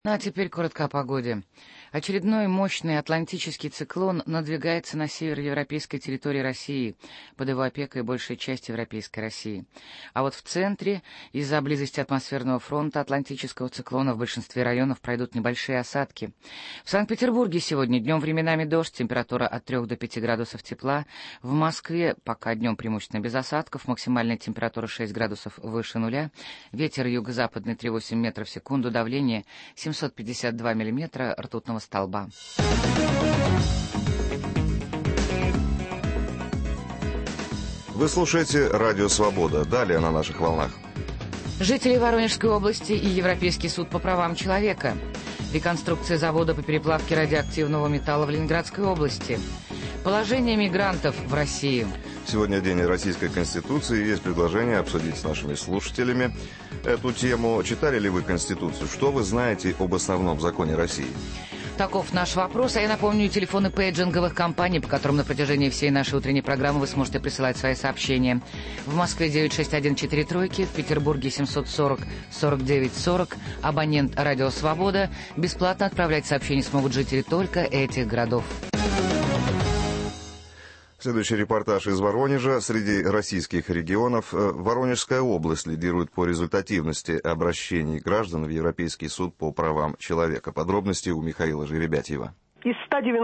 Ну а теперь коротко о погоде. Очередной мощный атлантический циклон надвигается на североевропейской территории России, под его опекой большая часть Европейской России. А вот в центре, из-за близости атмосферного фронта атлантического циклона в большинстве районов пройдут небольшие осадки. В Санкт-Петербурге сегодня днем временами дождь, температура от 3 до 5 градусов тепла. В Москве пока днем преимущественно без осадков, максимальная температура 6 градусов выше нуля. Ветер юго-западный 3,8 метров в секунду, давление 752 миллиметра ртутного столба. Вы слушаете «Радио Свобода». Далее на наших волнах. Жители Воронежской области и Европейский суд по правам человека. Реконструкция завода по переплавке радиоактивного металла в Ленинградской области. Положение мигрантов в России. Сегодня День Российской Конституции, и есть предложение обсудить с нашими слушателями эту тему. Читали ли вы Конституцию? Что вы знаете об основном законе России? Таков наш вопрос, а я напомню телефоны пейджинговых компаний, по которым на протяжении всей нашей утренней программы вы сможете присылать свои сообщения. В Москве 96143, в Петербурге 740-49-40, абонент «Радио Свобода». Бесплатно отправлять сообщения смогут жители только этих городов. Следующий репортаж из Воронежа. Среди российских регионов Воронежская область лидирует по результативности обращений граждан в Европейский суд по правам человека. Подробности у Михаила Жеребятьева. Из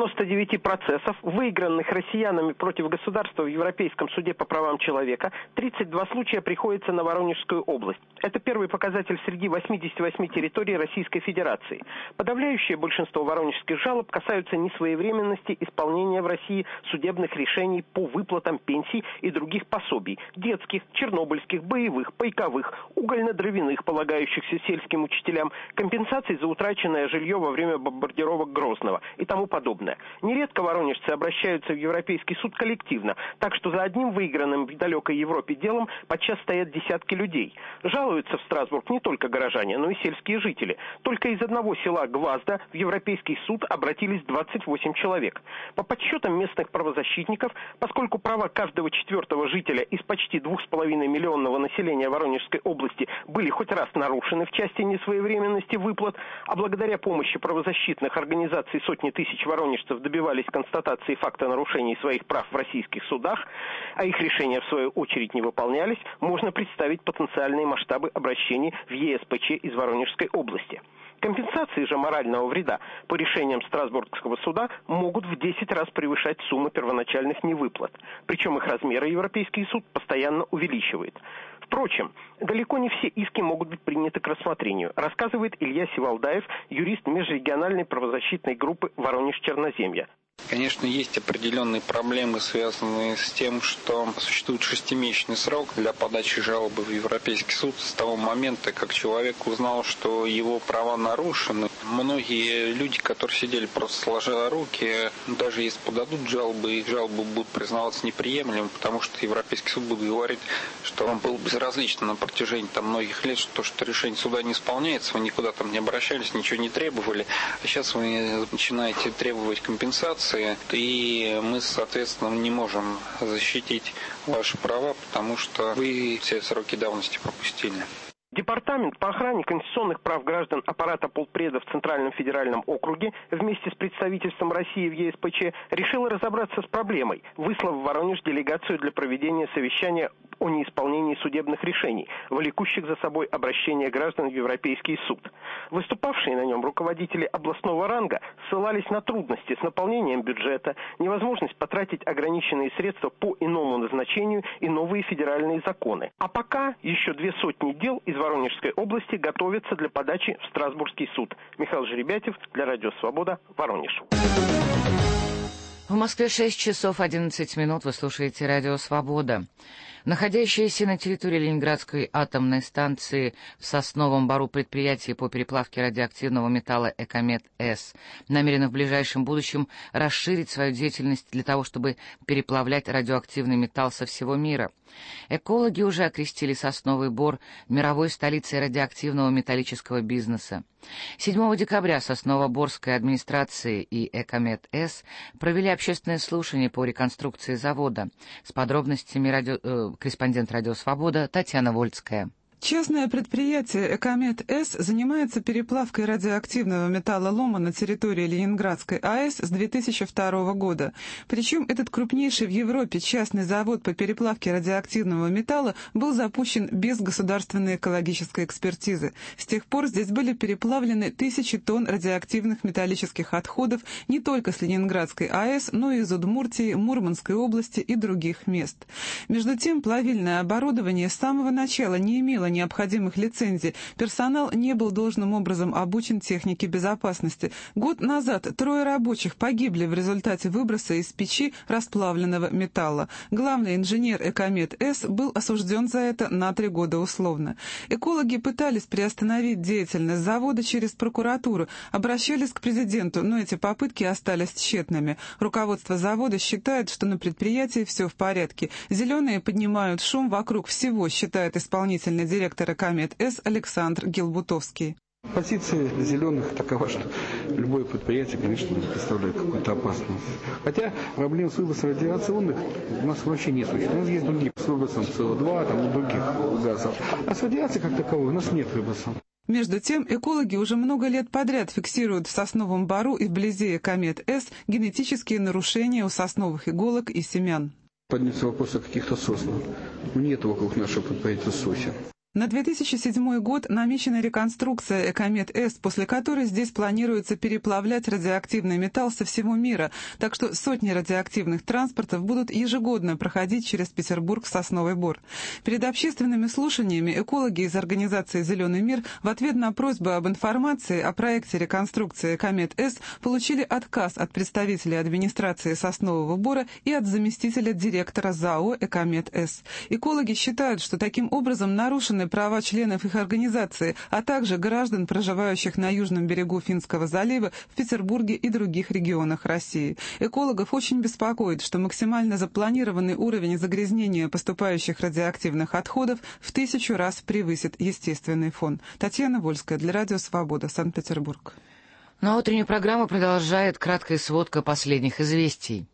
199 процессов, выигранных россиянами против государства в Европейском суде по правам человека, 32 случая приходится на Воронежскую область. Это первый показатель среди 88 территорий Российской Федерации. Подавляющее большинство воронежских жалоб касаются несвоевременности исполнения в России судебных решений по выплатам пенсий и других пособий – детских, чернобыльских, боевых, пайковых, угольно-дровяных, полагающихся сельским учителям, компенсаций за утраченное жилье во время бомбардировок Грозного и тому подобное. Нередко воронежцы обращаются в Европейский суд коллективно, так что за одним выигранным в далекой Европе делом подчас стоят десятки людей. Жалуются в Страсбург не только горожане, но и сельские жители. Только из одного села Гвазда в Европейский суд обратились 28 человек. По подсчетам местных правозащитников, поскольку права каждого четвертого жителя из почти 2,5 миллионного населения Воронежской области были хоть раз нарушены в части несвоевременности выплат, а благодаря помощи правозащитных организаций сотни тысяч воронежцев добивались констатации факта нарушений своих прав в российских судах, а их решения, в свою очередь, не выполнялись, можно представить потенциальные масштабы обращений в ЕСПЧ из Воронежской области. Компенсации же морального вреда по решениям Страсбургского суда могут в 10 раз превышать суммы первоначальных невыплат. Причем их размеры Европейский суд постоянно увеличивает. Впрочем, далеко не все иски могут быть приняты к рассмотрению, рассказывает Илья Сивалдаев, юрист межрегиональной правозащитной группы «Воронеж-Черноземье». Конечно, есть определенные проблемы, связанные с тем, что существует 6-месячный срок для подачи жалобы в Европейский суд с того момента, как человек узнал, что его права нарушены. Многие люди, которые сидели просто сложа руки, даже если подадут жалобы, их жалобы будут признаваться неприемлемыми, потому что Европейский суд будет говорить, что вам было безразлично на протяжении многих лет, что решение суда не исполняется, вы никуда там не обращались, ничего не требовали, а сейчас вы начинаете требовать компенсации, и мы, соответственно, не можем защитить ваши права, потому что вы все сроки давности пропустили. Департамент по охране конституционных прав граждан аппарата полпреда в Центральном федеральном округе вместе с представительством России в ЕСПЧ решил разобраться с проблемой, выслав в Воронеж делегацию для проведения совещания о неисполнении судебных решений, влекущих за собой обращение граждан в Европейский суд. Выступавшие на нем руководители областного ранга ссылались на трудности с наполнением бюджета, невозможность потратить ограниченные средства по иному назначению и новые федеральные законы. А пока еще 200 дел из Воронежской области готовятся для подачи в Страсбургский суд. Михаил Жеребятьев для Радио Свобода, Воронеж. В Москве 6 часов 11 минут. Вы слушаете Радио Свобода. Находящееся на территории Ленинградской атомной станции в Сосновом Бору предприятие по переплавке радиоактивного металла «Экомет-С» намерено в ближайшем будущем расширить свою деятельность для того, чтобы переплавлять радиоактивный металл со всего мира. Экологи уже окрестили Сосновый Бор мировой столицей радиоактивного металлического бизнеса. 7 декабря Сосновоборская администрация и «Экомет-С» провели общественное слушание по реконструкции завода. С подробностями корреспондент «Радио Свобода» Татьяна Вольцкая. Частное предприятие «Экомет-С» занимается переплавкой радиоактивного металлолома на территории Ленинградской АЭС с 2002 года. Причем этот крупнейший в Европе частный завод по переплавке радиоактивного металла был запущен без государственной экологической экспертизы. С тех пор здесь были переплавлены тысячи тонн радиоактивных металлических отходов не только с Ленинградской АЭС, но и из Удмуртии, Мурманской области и других мест. Между тем, плавильное оборудование с самого начала не имело необходимых лицензий, персонал не был должным образом обучен технике безопасности. Год назад 3 рабочих погибли в результате выброса из печи расплавленного металла. Главный инженер «Экомет-С» был осужден за это на 3 года условно. Экологи пытались приостановить деятельность завода через прокуратуру, обращались к президенту, но эти попытки остались тщетными. Руководство завода считает, что на предприятии все в порядке. Зеленые поднимают шум вокруг всего, считает исполнительный директор «Экомет-С» Александр Гелбутовский. Позиция зеленых такова, что любое предприятие, конечно, представляет какую-то опасность. Хотя проблем с выбросом радиационных у нас вообще не существует. У нас есть другие с выбросом СО2, там, и других газов. А с радиацией как таковой у нас нет выброса. Между тем, экологи уже много лет подряд фиксируют в сосновом бору и вблизи «Экомет-С» генетические нарушения у сосновых иголок и семян. Поднимется вопрос о каких-то соснах. Нет вокруг нашего предприятия сосен. На 2007 год намечена реконструкция «Экомет-С», после которой здесь планируется переплавлять радиоактивный металл со всего мира, так что сотни радиоактивных транспортов будут ежегодно проходить через Петербург в Сосновый Бор. Перед общественными слушаниями экологи из организации «Зеленый мир» в ответ на просьбу об информации о проекте реконструкции «Экомет-С» получили отказ от представителей администрации Соснового Бора и от заместителя директора ЗАО «Экомет-С». Экологи считают, что таким образом нарушены права членов их организации, а также граждан, проживающих на южном берегу Финского залива, в Петербурге и других регионах России. Экологов очень беспокоит, что максимально запланированный уровень загрязнения поступающих радиоактивных отходов в 1000 раз превысит естественный фон. Татьяна Вольская для Радио Свобода, Санкт-Петербург. Ну а утреннюю программу продолжает краткая сводка последних известий.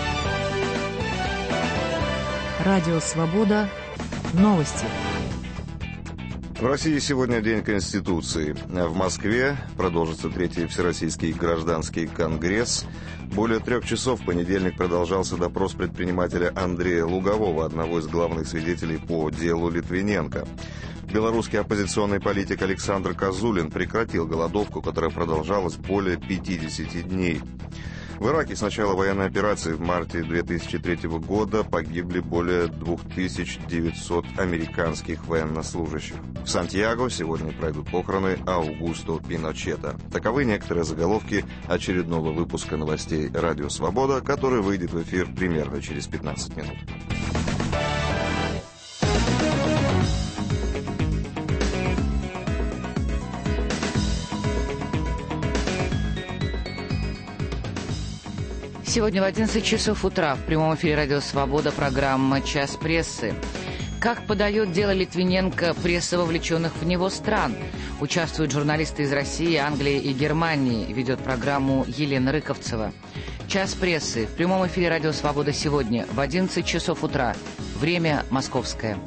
Радио Свобода. Новости. В России сегодня День Конституции. В Москве продолжится 3-й Всероссийский гражданский конгресс. Более 3 часов в понедельник продолжался допрос предпринимателя Андрея Лугового, одного из главных свидетелей по делу Литвиненко. Белорусский оппозиционный политик Александр Козулин прекратил голодовку, которая продолжалась более 50 дней. В Ираке с начала военной операции в марте 2003 года погибли более 2900 американских военнослужащих. В Сантьяго сегодня пройдут похороны Аугусто Пиночета. Таковы некоторые заголовки очередного выпуска новостей «Радио Свобода», который выйдет в эфир примерно через 15 минут. Сегодня в 11 часов утра в прямом эфире «Радио Свобода» программа «Час прессы». Как подает дело Литвиненко пресса вовлеченных в него стран? Участвуют журналисты из России, Англии и Германии. Ведет программу Елена Рыковцева. «Час прессы» в прямом эфире «Радио Свобода» сегодня в 11 часов утра. Время московское.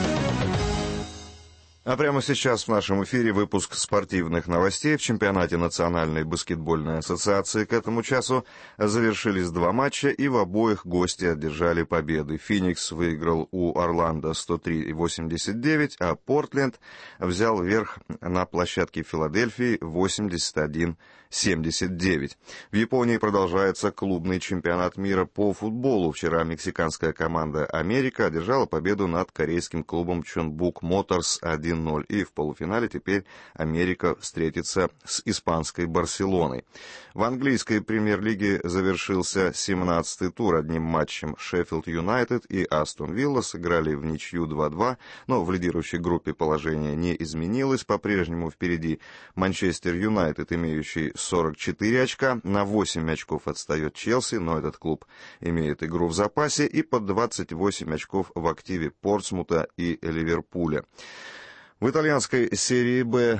А прямо сейчас в нашем эфире выпуск спортивных новостей. В чемпионате Национальной баскетбольной ассоциации к этому часу завершились 2 матча, и в обоих гости одержали победы. Феникс выиграл у Орландо 103-89, а Портленд взял верх на площадке Филадельфии 81-79. В Японии продолжается клубный чемпионат мира по футболу. Вчера мексиканская команда «Америка» одержала победу над корейским клубом Чонбук Моторс 1-0. И в полуфинале теперь Америка встретится с испанской Барселоной. В английской премьер-лиге завершился 17-й тур. Одним матчем Шеффилд Юнайтед и Астон Вилла сыграли в ничью 2-2, но в лидирующей группе положение не изменилось. По-прежнему впереди Манчестер Юнайтед, имеющий 44 очка. На 8 очков отстает Челси, но этот клуб имеет игру в запасе, и под 28 очков в активе Портсмута и Ливерпуля. В итальянской серии «Б»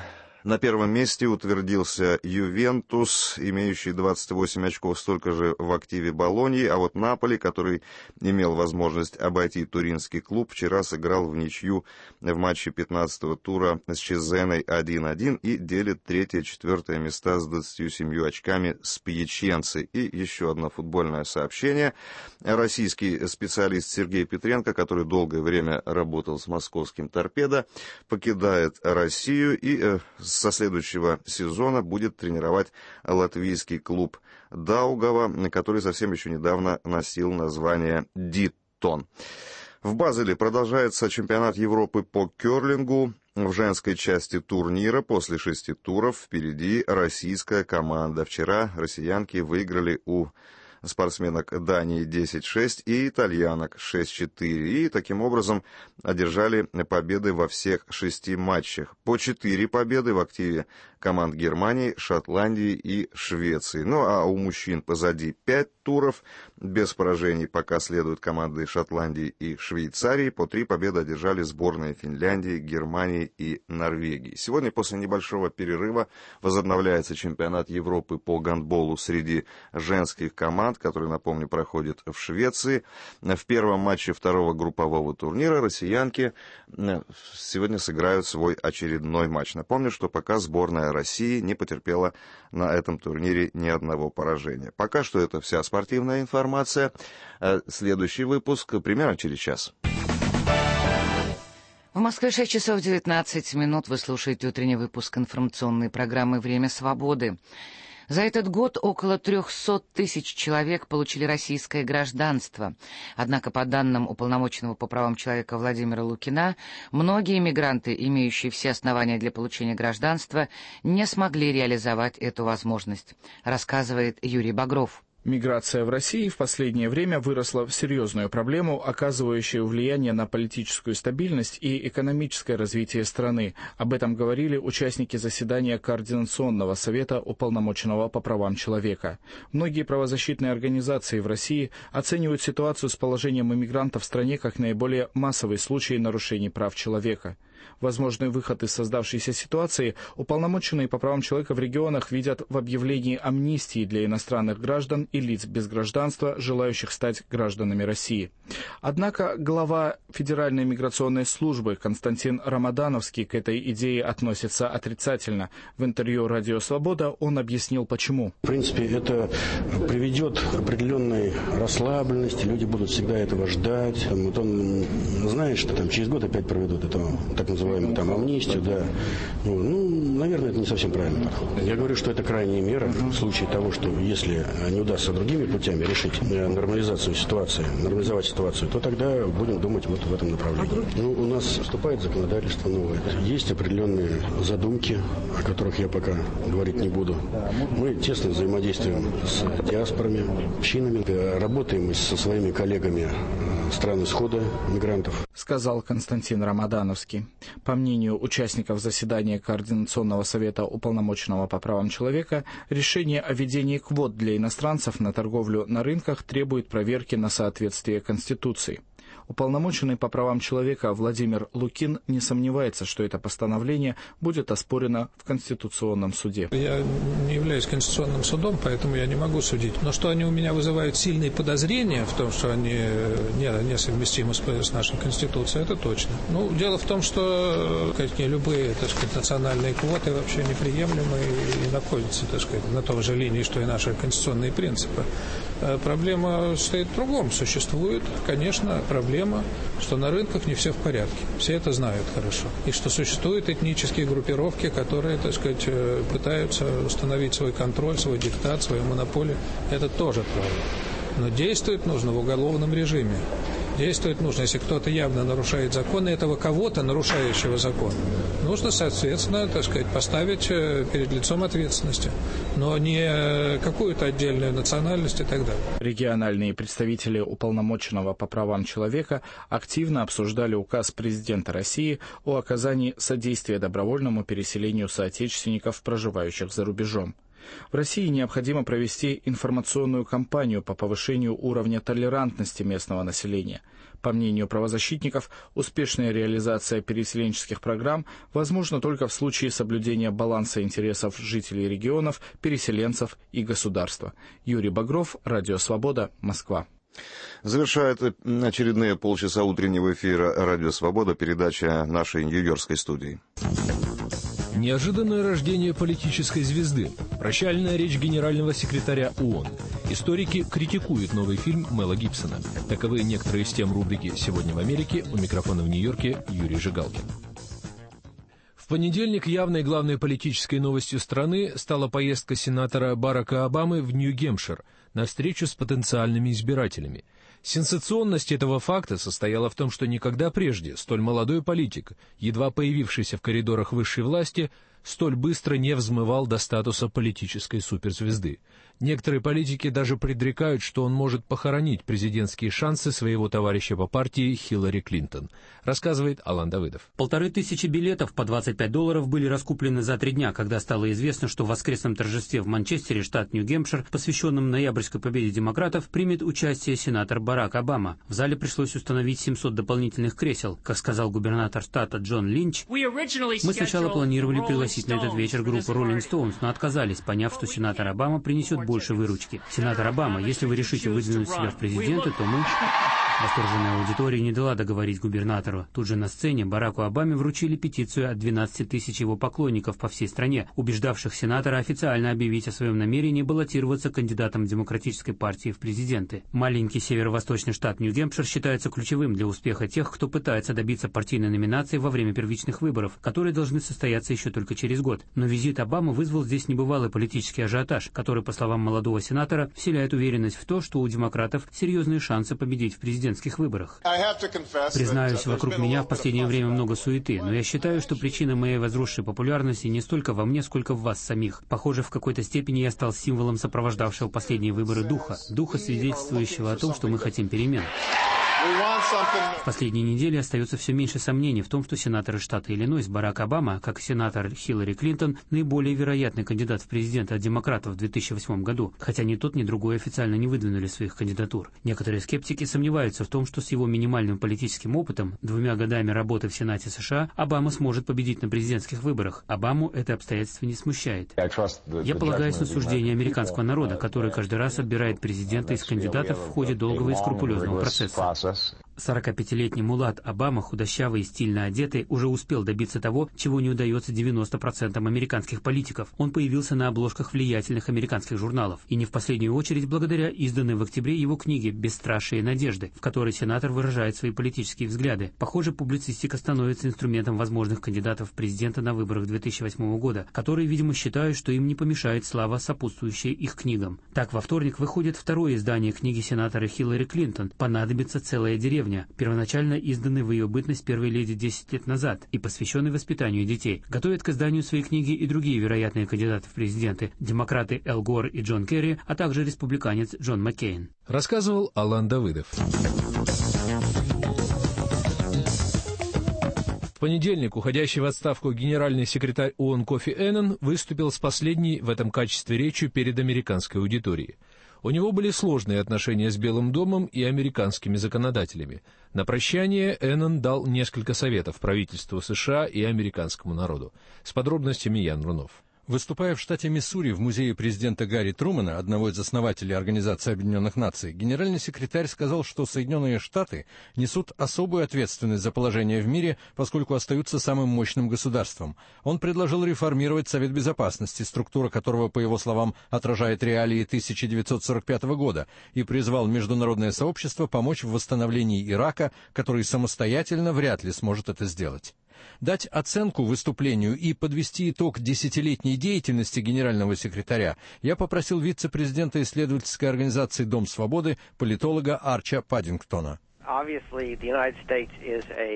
На первом месте утвердился «Ювентус», имеющий 28 очков, столько же в активе Болоньи, а вот «Наполи», который имел возможность обойти туринский клуб, вчера сыграл в ничью в матче 15-го тура с Чезеной 1-1 и делит 3-е и 4-е места с 27 очками с Пьяченцей. И еще одно футбольное сообщение. Российский специалист Сергей Петренко, который долгое время работал с московским «Торпедо», покидает Россию и со следующего сезона будет тренировать латвийский клуб «Даугава», который совсем еще недавно носил название «Диттон». В Базеле продолжается чемпионат Европы по керлингу. В женской части турнира после 6 туров впереди российская команда. Вчера россиянки выиграли у спортсменок Дании 10-6 и итальянок 6-4. И таким образом одержали победы во всех 6 матчах. По 4 победы в активе команд Германии, Шотландии и Швеции. Ну а у мужчин позади 5 туров. Без поражений пока следуют команды Шотландии и Швейцарии. По 3 победы одержали сборные Финляндии, Германии и Норвегии. Сегодня после небольшого перерыва возобновляется чемпионат Европы по гандболу среди женских команд, который, напомню, проходит в Швеции. В первом матче второго группового турнира россиянки сегодня сыграют свой очередной матч. Напомню, что пока сборная России не потерпела на этом турнире ни одного поражения. Пока что это вся спортивная информация. Следующий выпуск примерно через час. В Москве 6 часов 19 минут. Вы слушаете утренний выпуск информационной программы «Время свободы». За этот год около 300 тысяч человек получили российское гражданство. Однако, по данным уполномоченного по правам человека Владимира Лукина, многие мигранты, имеющие все основания для получения гражданства, не смогли реализовать эту возможность, рассказывает Юрий Багров. Миграция в России в последнее время выросла в серьезную проблему, оказывающую влияние на политическую стабильность и экономическое развитие страны. Об этом говорили участники заседания Координационного совета уполномоченного по правам человека. Многие правозащитные организации в России оценивают ситуацию с положением иммигрантов в стране как наиболее массовый случай нарушений прав человека. Возможный выход из создавшейся ситуации уполномоченные по правам человека в регионах видят в объявлении амнистии для иностранных граждан и лиц без гражданства, желающих стать гражданами России. Однако глава Федеральной миграционной службы Константин Рамадановский к этой идее относится отрицательно. В интервью «Радио Свобода» он объяснил, почему. В принципе, это приведет к определенной расслабленности, люди будут всегда этого ждать. Вот он знает, что там через год опять проведут это, так называемую там амнистию, да. Ну, наверное, это не совсем правильный подход. Я говорю, что это крайняя мера в случае того, что если не удастся другими путями решить нормализацию ситуации, нормализовать ситуацию, то тогда будем думать вот в этом направлении. Ну, у нас вступает законодательство новое. Есть определенные задумки, о которых я пока говорить не буду. Мы тесно взаимодействуем с диаспорами, общинами, работаем со своими коллегами стран исхода мигрантов. Сказал Константин Рамадановский. По мнению участников заседания Координационного совета уполномоченного по правам человека, решение о введении квот для иностранцев на торговлю на рынках требует проверки на соответствие Конституции. Уполномоченный по правам человека Владимир Лукин не сомневается, что это постановление будет оспорено в Конституционном суде. Я не являюсь Конституционным судом, поэтому я не могу судить. Но что они у меня вызывают сильные подозрения в том, что они несовместимы с нашей Конституцией, это точно. Ну, дело в том, что любые, так сказать, национальные квоты вообще неприемлемы и находятся, так сказать, на той же линии, что и наши конституционные принципы. Проблема стоит в другом. Существует, конечно, проблема, что на рынках не все в порядке. Все это знают хорошо. И что существуют этнические группировки, которые, так сказать, пытаются установить свой контроль, свой диктат, свою монополию. Это тоже правда. Но действовать нужно в уголовном режиме. Действовать нужно, если кто-то явно нарушает закон, и этого кого-то, нарушающего закон, нужно, соответственно, так сказать, поставить перед лицом ответственности, но не какую-то отдельную национальность и так далее. Региональные представители уполномоченного по правам человека активно обсуждали указ президента России о оказании содействия добровольному переселению соотечественников, проживающих за рубежом. В России необходимо провести информационную кампанию по повышению уровня толерантности местного населения. По мнению правозащитников, успешная реализация переселенческих программ возможна только в случае соблюдения баланса интересов жителей регионов, переселенцев и государства. Юрий Багров, Радио Свобода, Москва. Завершает очередные полчаса утреннего эфира «Радио Свобода» передача нашей нью-йоркской студии. Неожиданное рождение политической звезды. Прощальная речь генерального секретаря ООН. Историки критикуют новый фильм Мэла Гибсона. Таковы некоторые из тем рубрики «Сегодня в Америке». У микрофона в Нью-Йорке Юрий Жигалкин. В понедельник явной главной политической новостью страны стала поездка сенатора Барака Обамы в Нью-Гэмпшир на встречу с потенциальными избирателями. Сенсационность этого факта состояла в том, что никогда прежде столь молодой политик, едва появившийся в коридорах высшей власти, столь быстро не взмывал до статуса политической суперзвезды. Некоторые политики даже предрекают, что он может похоронить президентские шансы своего товарища по партии Хиллари Клинтон, рассказывает Алан Давыдов. 1500 билетов по $25 были раскуплены за 3 дня, когда стало известно, что в воскресном торжестве в Манчестере, штат Нью-Гэмпшир, посвященном ноябрьской победе демократов, примет участие сенатор Барак Обама. В зале пришлось установить 700 дополнительных кресел. Как сказал губернатор штата Джон Линч, мы сначала планировали пригласить на этот вечер группу Rolling Stones, но отказались, поняв, что сенатор Обама принесет больше выручки. Сенатор Обама, если вы решите выдвинуть себя в президенты, то мы... Восторженная аудитория не дала договорить губернатору. Тут же на сцене Бараку Обаме вручили петицию от 12 тысяч его поклонников по всей стране, убеждавших сенатора официально объявить о своем намерении баллотироваться кандидатом Демократической партии в президенты. Маленький северо-восточный штат Нью-Гэмпшир считается ключевым для успеха тех, кто пытается добиться партийной номинации во время первичных выборов, которые должны состояться еще только через год. Но визит Обамы вызвал здесь небывалый политический ажиотаж, который, по словам молодого сенатора, вселяет уверенность в то, что у демократов серьезные шансы победить в президентских выборах. Признаюсь, вокруг меня в последнее время много суеты, но я считаю, что причина моей возросшей популярности не столько во мне, сколько в вас самих. Похоже, в какой-то степени я стал символом сопровождавшего последние выборы духа, свидетельствующего о том, что мы хотим перемен. В последние недели остается все меньше сомнений в том, что сенатор из штата Иллинойс Барак Обама, как и сенатор Хиллари Клинтон, наиболее вероятный кандидат в президенты от демократов в 2008 году, хотя ни тот, ни другой официально не выдвинули своих кандидатур. Некоторые скептики сомневаются в том, что с его минимальным политическим опытом, 2 годами работы в Сенате США, Обама сможет победить на президентских выборах. Обаму это обстоятельство не смущает. Я полагаюсь на суждение американского народа, который каждый раз отбирает президента из кандидатов в ходе долгого и скрупулезного процесса. 45-летний мулат Обама, худощавый и стильно одетый, уже успел добиться того, чего не удается 90% американских политиков. Он появился на обложках влиятельных американских журналов, и не в последнюю очередь благодаря изданной в октябре его книге «Бесстрашие и надежды», в которой сенатор выражает свои политические взгляды. Похоже, публицистика становится инструментом возможных кандидатов в президента на выборах 2008 года, которые, видимо, считают, что им не помешает слава, сопутствующая их книгам. Так, во вторник выходит второе издание книги сенатора Хиллари Клинтон «Понадобится целая деревня», первоначально изданный в ее бытность первой леди 10 лет назад и посвященный воспитанию детей. Готовят к изданию своей книги и другие вероятные кандидаты в президенты, демократы Эл Гор и Джон Керри, а также республиканец Джон Маккейн. Рассказывал Алан Давыдов. В понедельник уходящий в отставку генеральный секретарь ООН Кофи Эннан выступил с последней в этом качестве речью перед американской аудиторией. У него были сложные отношения с Белым домом и американскими законодателями. На прощание Эннан дал несколько советов правительству США и американскому народу. С подробностями Ян Рунов. Выступая в штате Миссури в музее президента Гарри Трумэна, одного из основателей Организации Объединенных Наций, генеральный секретарь сказал, что Соединенные Штаты несут особую ответственность за положение в мире, поскольку остаются самым мощным государством. Он предложил реформировать Совет Безопасности, структура которого, по его словам, отражает реалии 1945 года, и призвал международное сообщество помочь в восстановлении Ирака, который самостоятельно вряд ли сможет это сделать. Дать оценку выступлению и подвести итог десятилетней деятельности генерального секретаря я попросил вице-президента исследовательской организации «Дом свободы» политолога Арча Паддингтона.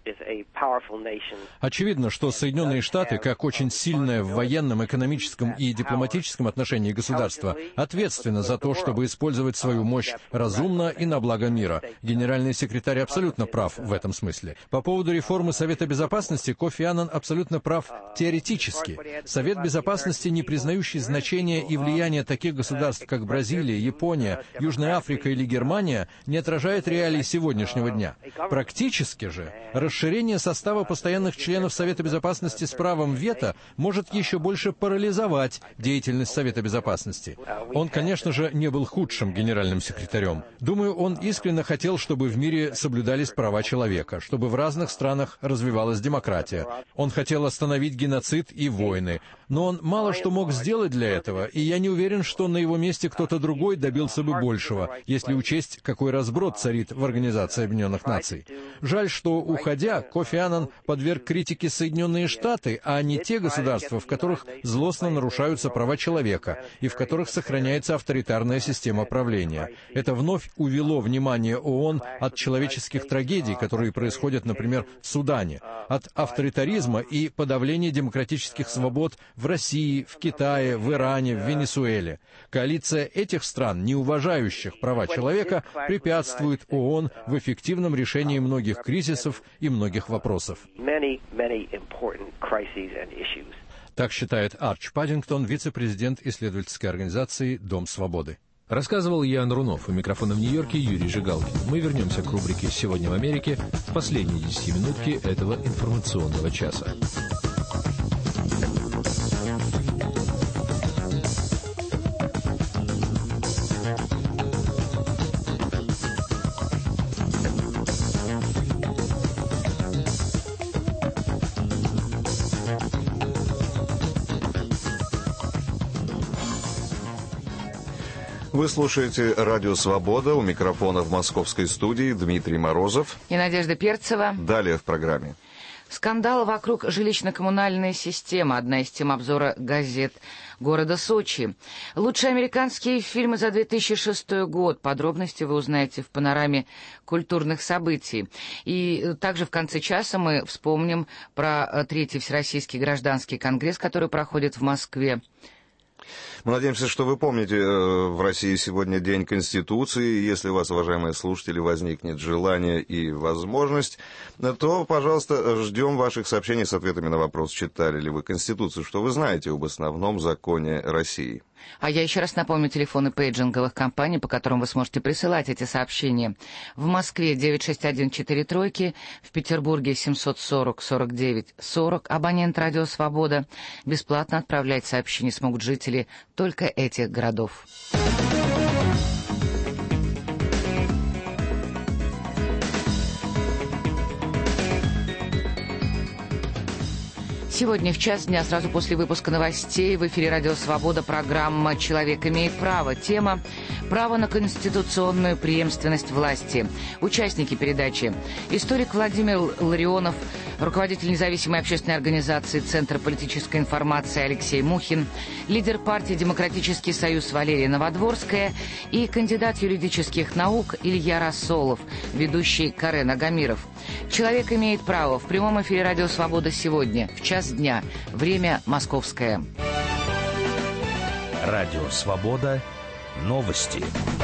Очевидно, что Соединенные Штаты, как очень сильное в военном, экономическом и дипломатическом отношении государство, ответственно за то, чтобы использовать свою мощь разумно и на благо мира. Генеральный секретарь абсолютно прав в этом смысле. По поводу реформы Совета Безопасности Кофи Аннан абсолютно прав теоретически. Совет Безопасности, не признающий значения и влияния таких государств, как Бразилия, Япония, Южная Африка или Германия, не отражает реалий сегодняшнего дня. Практически же расширение состава постоянных членов Совета Безопасности с правом вето может еще больше парализовать деятельность Совета Безопасности. Он, конечно же, не был худшим генеральным секретарем. Думаю, он искренне хотел, чтобы в мире соблюдались права человека, чтобы в разных странах развивалась демократия. Он хотел остановить геноцид и войны. Но он мало что мог сделать для этого, и я не уверен, что на его месте кто-то другой добился бы большего, если учесть, какой разброд царит в Организации Объединенных Наций. Жаль, что, уходя, Кофи Аннан подверг критике Соединенные Штаты, а не те государства, в которых злостно нарушаются права человека и в которых сохраняется авторитарная система правления. Это вновь увело внимание ООН от человеческих трагедий, которые происходят, например, в Судане, от авторитаризма и подавления демократических свобод в России, в Китае, в Иране, в Венесуэле. Коалиция этих стран, не уважающих права человека, препятствует ООН в эффективном решении многих кризисов и многих вопросов. Так считает Арч Паддингтон, вице-президент исследовательской организации «Дом свободы». Рассказывал Ян Рунов. У микрофона в Нью-Йорке Юрий Жигалкин. Мы вернемся к рубрике «Сегодня в Америке» в последние 10 минутки этого информационного часа. Вы слушаете «Радио Свобода». У микрофона в московской студии Дмитрий Морозов и Надежда Перцева. Далее в программе. Скандал вокруг жилищно-коммунальной системы. Одна из тем обзора газет города Сочи. Лучшие американские фильмы за 2006 год. Подробности вы узнаете в панораме культурных событий. И также в конце часа мы вспомним про Третий Всероссийский гражданский конгресс, который проходит в Москве. Мы надеемся, что вы помните, в России сегодня День Конституции. Если у вас, уважаемые слушатели, возникнет желание и возможность, то, пожалуйста, ждем ваших сообщений с ответами на вопрос, читали ли вы Конституцию, что вы знаете об основном законе России. А я еще раз напомню телефоны пейджинговых компаний, по которым вы сможете присылать эти сообщения. В Москве 961-43, в Петербурге 740-49-40, абонент «Радио Свобода». Бесплатно отправлять сообщения смогут жители только этих городов. Сегодня в час дня, сразу после выпуска новостей, в эфире «Радио Свобода» программа «Человек имеет право». Тема «Право на конституционную преемственность власти». Участники передачи: историк Владимир Ларионов, руководитель независимой общественной организации «Центр политической информации» Алексей Мухин, лидер партии «Демократический союз» Валерия Новодворская и кандидат юридических наук Илья Рассолов, ведущий Карен Агамиров. «Человек имеет право» в прямом эфире «Радио Свобода» сегодня, в час дня. Время московское. Радио Свобода. Новости.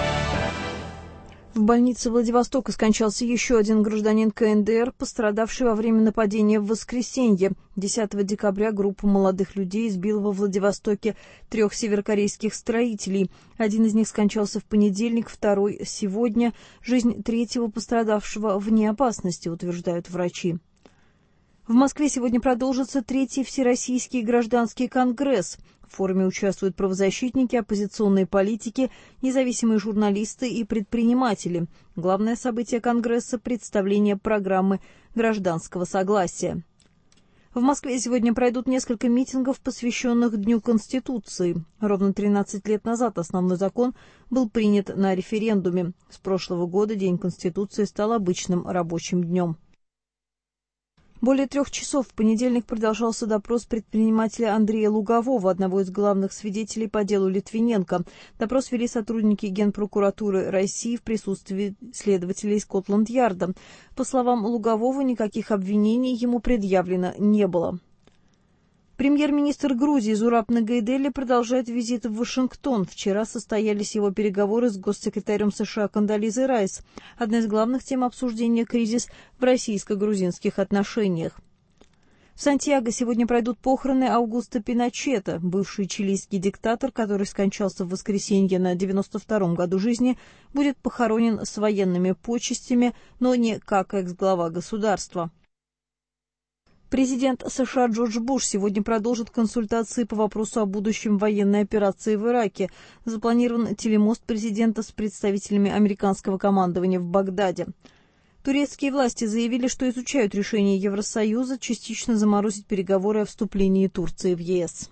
В больнице Владивостока скончался еще один гражданин КНДР, пострадавший во время нападения в воскресенье. 10 декабря группа молодых людей избила во Владивостоке 3 северокорейских строителей. Один из них скончался в понедельник, второй — сегодня. Жизнь третьего пострадавшего вне опасности, утверждают врачи. В Москве сегодня продолжится Третий Всероссийский гражданский конгресс. В форуме участвуют правозащитники, оппозиционные политики, независимые журналисты и предприниматели. Главное событие конгресса – представление программы гражданского согласия. В Москве сегодня пройдут несколько митингов, посвященных Дню Конституции. Ровно 13 лет назад основной закон был принят на референдуме. С прошлого года День Конституции стал обычным рабочим днем. Более 3 часов в понедельник продолжался допрос предпринимателя Андрея Лугового, одного из главных свидетелей по делу Литвиненко. Допрос вели сотрудники Генпрокуратуры России в присутствии следователей Скотланд-Ярда. По словам Лугового, никаких обвинений ему предъявлено не было. Премьер-министр Грузии Зураб Нагайдели продолжает визит в Вашингтон. Вчера состоялись его переговоры с госсекретарем США Кондолизой Райс. Одна из главных тем обсуждения – кризис в российско-грузинских отношениях. В Сантьяго сегодня пройдут похороны Аугусто Пиночета. Бывший чилийский диктатор, который скончался в воскресенье на 92-м году жизни, будет похоронен с военными почестями, но не как экс-глава государства. Президент США Джордж Буш сегодня продолжит консультации по вопросу о будущем военной операции в Ираке. Запланирован телемост президента с представителями американского командования в Багдаде. Турецкие власти заявили, что изучают решение Евросоюза частично заморозить переговоры о вступлении Турции в ЕС.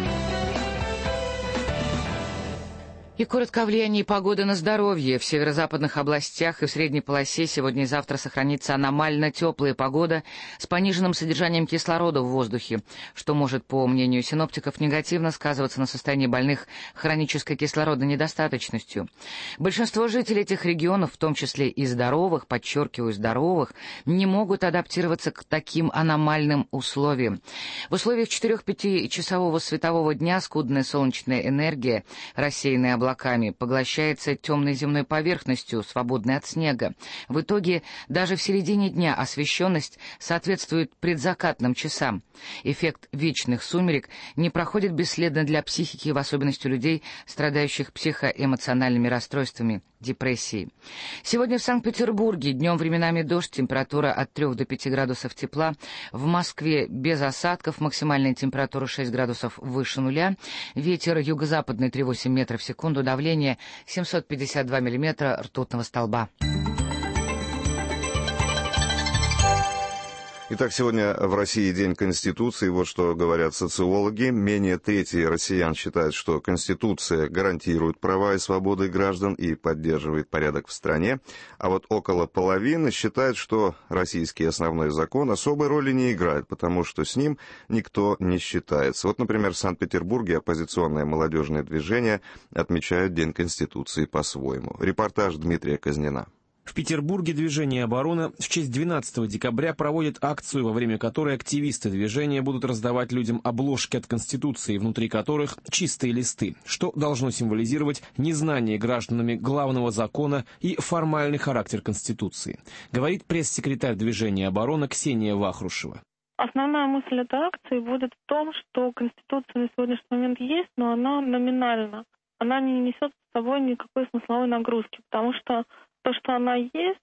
И коротко о влиянии погоды на здоровье. В северо-западных областях и в средней полосе сегодня и завтра сохранится аномально теплая погода с пониженным содержанием кислорода в воздухе, что может, по мнению синоптиков, негативно сказываться на состоянии больных хронической кислородной недостаточностью. Большинство жителей этих регионов, в том числе и здоровых, подчеркиваю, здоровых, не могут адаптироваться к таким аномальным условиям. В условиях 4-5-часового светового дня скудная солнечная энергия, рассеянная облаками, поглощается темной земной поверхностью, свободной от снега. В итоге даже в середине дня освещенность соответствует предзакатным часам. Эффект вечных сумерек не проходит бесследно для психики, в особенности людей, страдающих психоэмоциональными расстройствами, депрессией. Сегодня в Санкт-Петербурге днем временами дождь, температура от 3 до 5 градусов тепла. В Москве без осадков, максимальная температура 6 градусов выше нуля. Ветер юго-западный 3,8 метров в секунду, давление 752 миллиметра ртутного столба. Итак, сегодня в России День Конституции. Вот что говорят социологи. Менее трети россиян считают, что Конституция гарантирует права и свободы граждан и поддерживает порядок в стране. А вот около половины считают, что российский основной закон особой роли не играет, потому что с ним никто не считается. Вот, например, в Санкт-Петербурге оппозиционное молодежное движение отмечает День Конституции по-своему. Репортаж Дмитрия Казнина. В Петербурге движение «Оборона» в честь 12 декабря проводит акцию, во время которой активисты движения будут раздавать людям обложки от Конституции, внутри которых чистые листы, что должно символизировать незнание гражданами главного закона и формальный характер Конституции, говорит пресс-секретарь движения «Оборона» Ксения Вахрушева. Основная мысль этой акции будет в том, что Конституция на сегодняшний момент есть, но она номинальна. Она не несет с собой никакой смысловой нагрузки, потому что то, что она есть,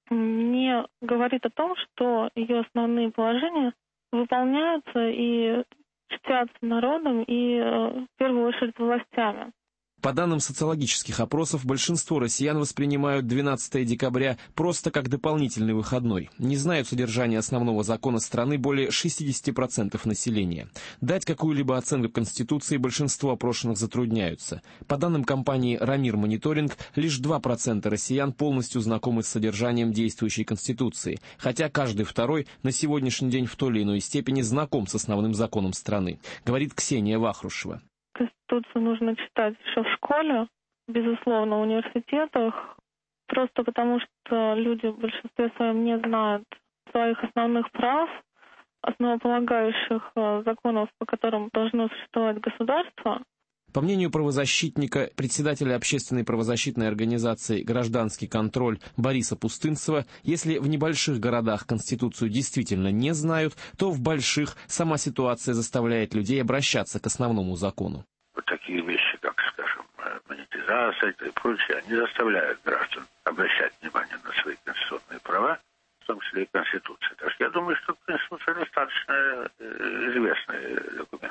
не говорит о том, что ее основные положения выполняются и чтятся народом и, в первую очередь, властями. По данным социологических опросов, большинство россиян воспринимают 12 декабря просто как дополнительный выходной. Не знают содержания основного закона страны более 60% населения. Дать какую-либо оценку Конституции большинство опрошенных затрудняются. По данным компании «Рамир Мониторинг», лишь 2% россиян полностью знакомы с содержанием действующей Конституции, хотя каждый второй на сегодняшний день в той или иной степени знаком с основным законом страны, говорит Ксения Вахрушева. Конституцию нужно читать еще в школе, безусловно, в университетах, просто потому что люди в большинстве своем не знают своих основных прав, основополагающих законов, по которым должно существовать государство. По мнению правозащитника, председателя общественной правозащитной организации «Гражданский контроль» Бориса Пустынцева, если в небольших городах Конституцию действительно не знают, то в больших сама ситуация заставляет людей обращаться к основному закону. Вот такие вещи, как, скажем, монетизация и прочее, они заставляют граждан обращать внимание на свои конституционные права, в том числе и Конституции. Так что я думаю, что Конституция достаточно известный документ.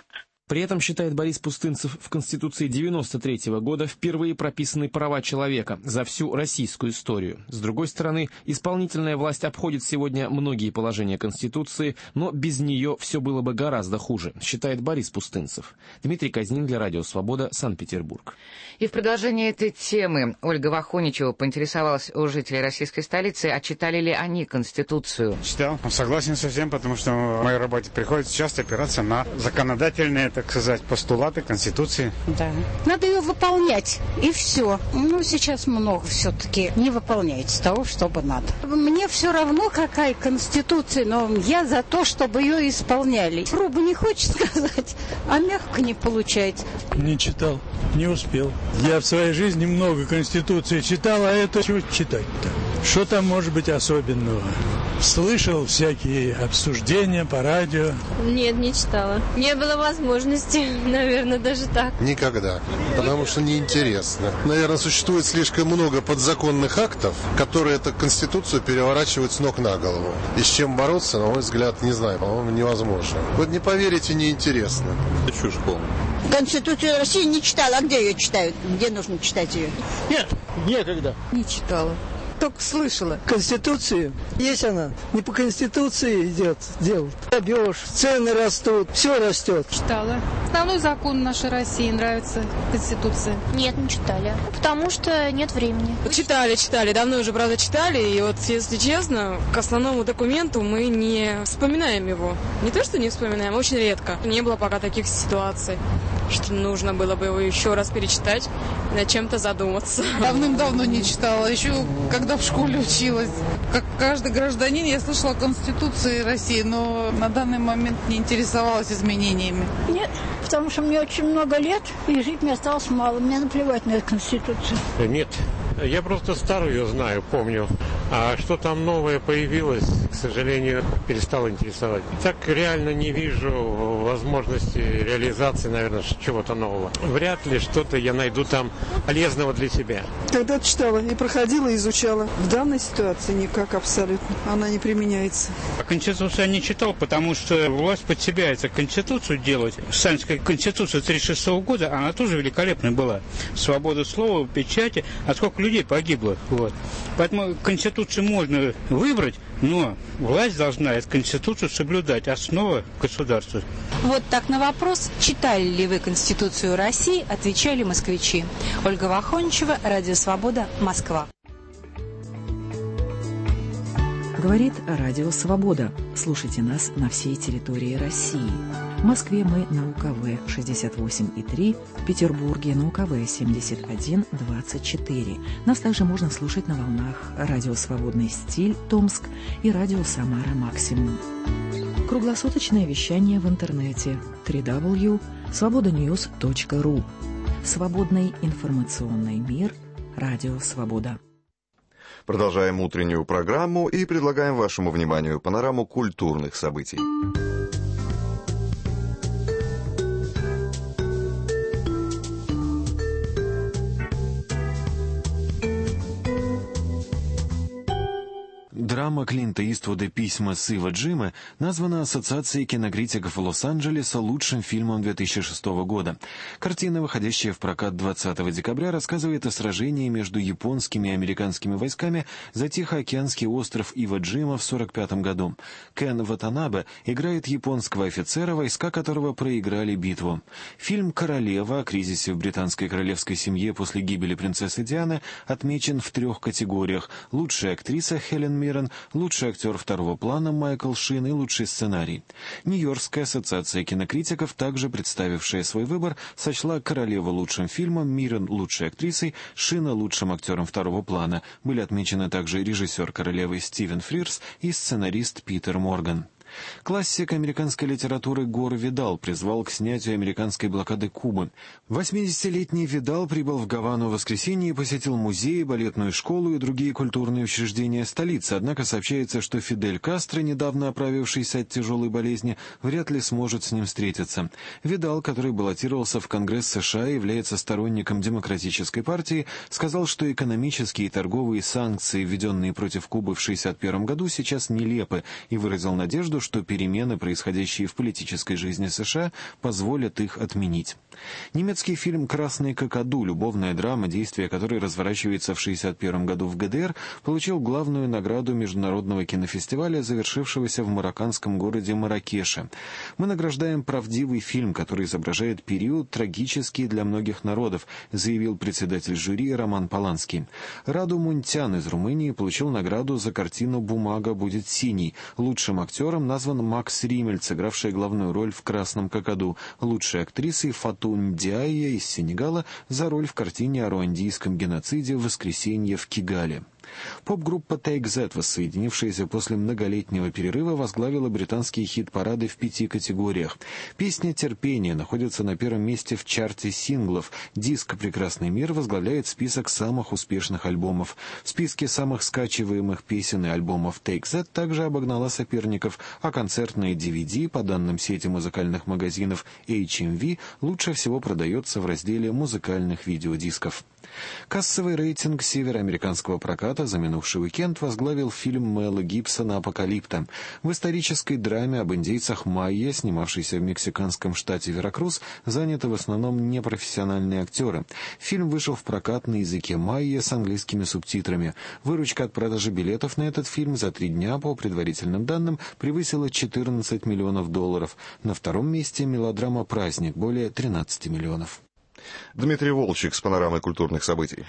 При этом, считает Борис Пустынцев, в Конституции 1993 года впервые прописаны права человека за всю российскую историю. С другой стороны, исполнительная власть обходит сегодня многие положения Конституции, но без нее все было бы гораздо хуже, считает Борис Пустынцев. Дмитрий Казнин для Радио Свобода, Санкт-Петербург. И в продолжение этой темы Ольга Вахоничева поинтересовалась у жителей российской столицы, а читали ли они Конституцию. Читал. Согласен со всем, потому что в моей работе приходится часто опираться на законодательные, так сказать, постулаты Конституции. Да. Надо ее выполнять, и все. Сейчас много все-таки не выполняется того, чтобы надо. Мне все равно, какая Конституция, но я за то, чтобы ее исполняли. Грубо не хочет сказать, а мягко не получается. Не читал, не успел. Я в своей жизни много Конституции читал, а это чего читать-то? Что там может быть особенного? Слышал всякие обсуждения по радио. Нет, не читала. Не было возможности, наверное, даже так. Никогда, потому что неинтересно. Наверное, существует слишком много подзаконных актов, которые эту Конституцию переворачивают с ног на голову. И с чем бороться, на мой взгляд, не знаю, по-моему, невозможно. Вот не поверите, неинтересно. Это чушь полная. Конституцию России не читала. А где ее читают? Где нужно читать ее? Нет, некогда. Не читала. Только слышала. Конституцию, есть она, не по Конституции идет дело. Грабеж, цены растут, все растет. Читала. Основной закон нашей России нравится, Конституция. Нет, не читали. Потому что нет времени. Читали. Давно уже, правда, читали. И вот, если честно, к основному документу мы не вспоминаем его. Не то, что не вспоминаем, очень редко. Не было пока таких ситуаций, что нужно было бы его еще раз перечитать и над чем-то задуматься. Давным-давно не читала. Еще когда в школе училась. Как каждый гражданин, я слышала о Конституции России, но на данный момент не интересовалась изменениями. Нет, потому что мне очень много лет, и жить мне осталось мало. Мне наплевать на эту Конституцию. Нет, я просто старую знаю, помню. А что там новое появилось, к сожалению, перестало интересовать. Так реально не вижу возможности реализации, наверное, чего-то нового. Вряд ли что-то я найду там полезного для себя. Когда-то читала и проходила, и изучала. В данной ситуации никак абсолютно. Она не применяется. А Конституцию я не читал, потому что власть под себя эту Конституцию делать. Санская Конституция 1936 года, она тоже великолепная была. Свобода слова, печати, а сколько людей погибло. Вот. Поэтому Конституцию можно выбрать, но власть должна эту Конституцию соблюдать. Основа государства. Вот так на вопрос, читали ли вы Конституцию России, отвечали москвичи. Ольга Вахоничева, Радио Свобода, Москва. Говорит Радио Свобода. Слушайте нас на всей территории России. В Москве мы на УКВ 68,3, в Петербурге на УКВ 71,24. Нас также можно слушать на волнах Радио Свободный стиль Томск и Радио Самара Максимум. Круглосуточное вещание в интернете www.svobodanews.ru. Свободный информационный мир. Радио Свобода. Продолжаем утреннюю программу и предлагаем вашему вниманию панораму культурных событий. Драма Клинта Иствуда «Письма с Ива Джима» названа Ассоциацией кинокритиков Лос-Анджелеса лучшим фильмом 2006 года. Картина, выходящая в прокат 20 декабря, рассказывает о сражении между японскими и американскими войсками за Тихоокеанский остров Ива Джима в 1945 году. Кен Ватанабе играет японского офицера, войска которого проиграли битву. Фильм «Королева» о кризисе в британской королевской семье после гибели принцессы Дианы отмечен в 3 категориях: лучшая актриса Хелен Миррен, лучший актер второго плана Майкл Шин и лучший сценарий. Нью-Йоркская ассоциация кинокритиков, также представившая свой выбор, сочла «Королеву» лучшим фильмом, Миррен лучшей актрисой, Шина лучшим актером второго плана. Были отмечены также режиссер «Королевы» Стивен Фрирс и сценарист Питер Морган. Классик американской литературы Гор Видал призвал к снятию американской блокады Кубы. 80-летний Видал прибыл в Гавану в воскресенье и посетил музеи, балетную школу и другие культурные учреждения столицы. Однако сообщается, что Фидель Кастро, недавно оправившийся от тяжелой болезни, вряд ли сможет с ним встретиться. Видал, который баллотировался в Конгресс США и является сторонником Демократической партии, сказал, что экономические и торговые санкции, введенные против Кубы в 1961 году, сейчас нелепы, и выразил надежду, что перемены, происходящие в политической жизни США, позволят их отменить. Немецкий фильм «Красный какаду», любовная драма, действие которой разворачивается в 1961 году в ГДР, получил главную награду международного кинофестиваля, завершившегося в марокканском городе Марракеше. Мы награждаем правдивый фильм, который изображает период, трагический для многих народов, заявил председатель жюри Роман Поланский. Раду Мунтян из Румынии получил награду за картину «Бумага будет синей». Лучшим актером назван Макс Риммельц, сыгравший главную роль в «Красном какаду». Лучшей актрисой Фату Ндиая из Сенегала за роль в картине о руандийском геноциде «Воскресенье в Кигале». Поп-группа Take That, воссоединившаяся после многолетнего перерыва, возглавила британские хит-парады в 5 категориях. Песня «Терпение» находится на первом месте в чарте синглов. Диск «Прекрасный мир» возглавляет список самых успешных альбомов. В списке самых скачиваемых песен и альбомов Take That также обогнала соперников, а концертные DVD, по данным сети музыкальных магазинов HMV, лучше всего продается в разделе музыкальных видеодисков. Кассовый рейтинг североамериканского проката за минувший уикенд возглавил фильм Мэла Гибсона «Апокалипта». В исторической драме об индейцах майя, снимавшейся в мексиканском штате Веракрус, заняты в основном непрофессиональные актеры. Фильм вышел в прокат на языке майя с английскими субтитрами. Выручка от продажи билетов на этот фильм за 3 дня, по предварительным данным, превысила $14 миллионов. На втором месте мелодрама «Праздник» — более 13 миллионов. Дмитрий Волчек с панорамой культурных событий.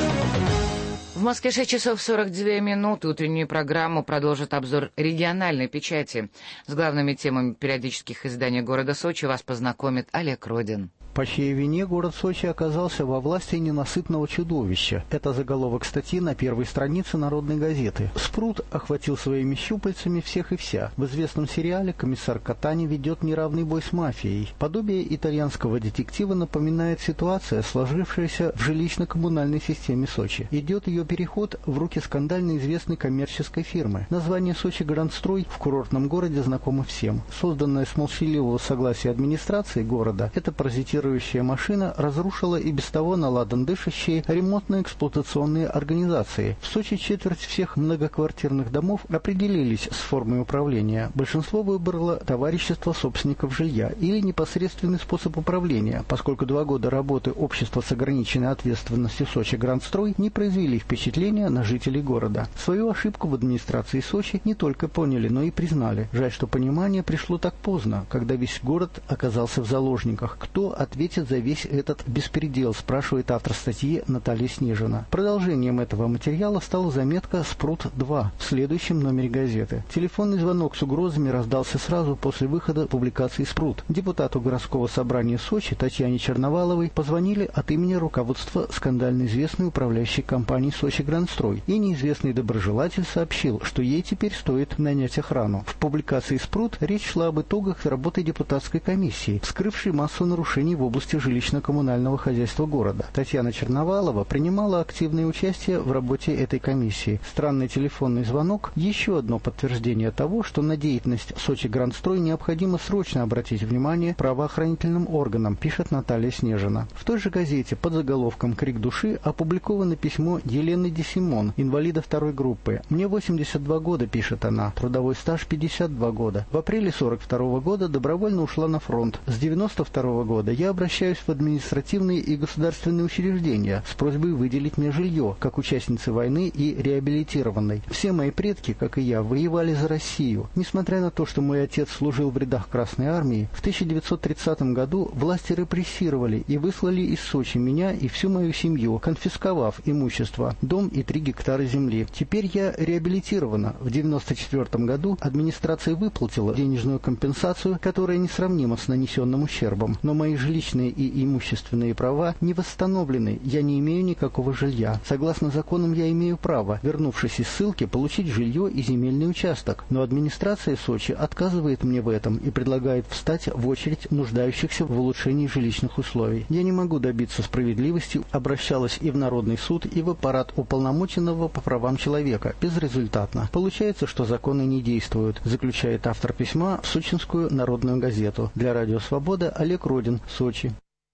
В Москве 6 часов 42 минуты. Утреннюю программу продолжит обзор региональной печати. С главными темами периодических изданий города Сочи вас познакомит Олег Родин. По чьей вине город Сочи оказался во власти ненасытного чудовища? Это заголовок статьи на первой странице «Народной газеты». Спрут охватил своими щупальцами всех и вся. В известном сериале комиссар Катани ведет неравный бой с мафией. Подобие итальянского детектива напоминает ситуация, сложившаяся в жилищно-коммунальной системе Сочи. Идет ее переход в руки скандально известной коммерческой фирмы. Название «Сочи Грандстрой» в курортном городе знакомо всем. Созданное с молчаливого согласия администрации города, это паразитирующая машина разрушила и без того наладан дышащие ремонтно-эксплуатационные организации. В Сочи четверть всех многоквартирных домов определились с формой управления. Большинство выбрало товарищество собственников жилья или непосредственный способ управления, поскольку 2 года работы общества с ограниченной ответственностью Сочи Грандстрой не произвели впечатления на жителей города. Свою ошибку в администрации Сочи не только поняли, но и признали. Жаль, что понимание пришло так поздно, когда весь город оказался в заложниках. Кто ответит за весь этот беспредел, спрашивает автор статьи Наталья Снежина. Продолжением этого материала стала заметка «Спрут-2» в следующем номере газеты. Телефонный звонок с угрозами раздался сразу после выхода публикации «Спрут». Депутату городского собрания Сочи Татьяне Черноваловой позвонили от имени руководства скандально известной управляющей компании «Сочи Грандстрой», и неизвестный доброжелатель сообщил, что ей теперь стоит нанять охрану. В публикации «Спрут» речь шла об итогах работы депутатской комиссии, вскрывшей массу нарушений в области жилищно-коммунального хозяйства города. Татьяна Черновалова принимала активное участие в работе этой комиссии. Странный телефонный звонок – еще одно подтверждение того, что на деятельность Сочи Грандстрой необходимо срочно обратить внимание правоохранительным органам, пишет Наталья Снежина. В той же газете под заголовком «Крик души» опубликовано письмо Елены Десимон, инвалида 2 группы. «Мне 82 года», пишет она, трудовой стаж 52 года. В апреле 42 года добровольно ушла на фронт. С 92 года я обращаюсь в административные и государственные учреждения с просьбой выделить мне жилье, как участницы войны и реабилитированной. Все мои предки, как и я, воевали за Россию. Несмотря на то, что мой отец служил в рядах Красной Армии, в 1930 году власти репрессировали и выслали из Сочи меня и всю мою семью, конфисковав имущество, дом и 3 гектара земли. Теперь я реабилитирована. В 1994 году администрация выплатила денежную компенсацию, которая несравнима с нанесенным ущербом, но мои жилищные и имущественные права не восстановлены, я не имею никакого жилья. Согласно законам я имею право, вернувшись из ссылки, получить жилье и земельный участок, но администрация Сочи отказывает мне в этом и предлагает встать в очередь нуждающихся в улучшении жилищных условий. Я не могу добиться справедливости, обращалась и в Народный суд, и в аппарат уполномоченного по правам человека, безрезультатно. Получается, что законы не действуют, заключает автор письма в Сочинскую народную газету. Для Радио Свобода Олег Родин, Сочи.